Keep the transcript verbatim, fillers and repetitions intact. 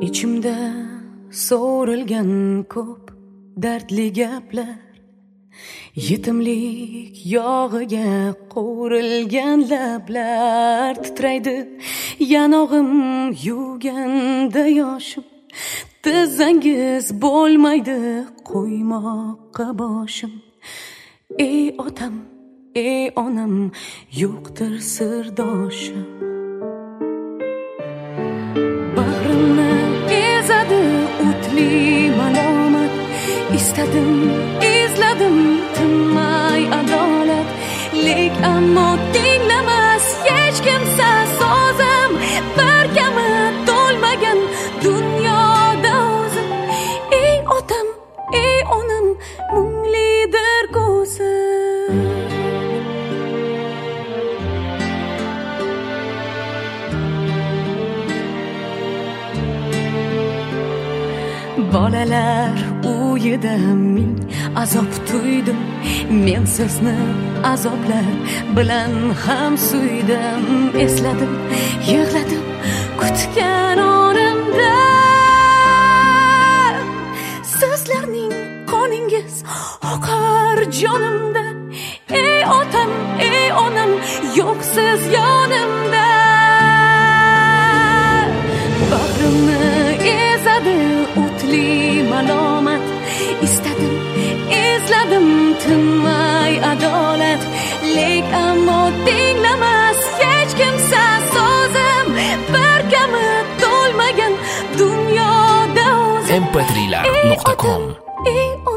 Ichimda so'rilgan ko'p dardli gaplar, yetimlik yog'iga qo'rilgan lablar, titraydi yanog'im yuvganda yoshim, tizzangiz bo'lmaydi qo'ymoqqa boshim. Ey otam, ey onam, yo'qdir sirdoshim. Bag'rimni ezadi o'tli malomat, istadim, izladim, tinmay adolat, lek ammo tinglamas hech kimsa so'zim, bir kami to'lmagan dunyoda o'zim. Ey otam, ey onam, munglidir ko'zim. Bolalar uyida ming azob tuydim, men sizni azoblar bilan ham suydim. Esladim, yig'ladim kutgan onimda, sizlarning qoningiz oqar jonimda. Ey otam, ey onam, yo'qsiz yonimda. Bag'rimni ezadi o'tli malomat, istadim, izladim, tinmay adolat, lek ammo tinglamas hech kimsa so'zim, bir kami to'lmagan dunyoda o'zim. em pe trilar nuqta com Ey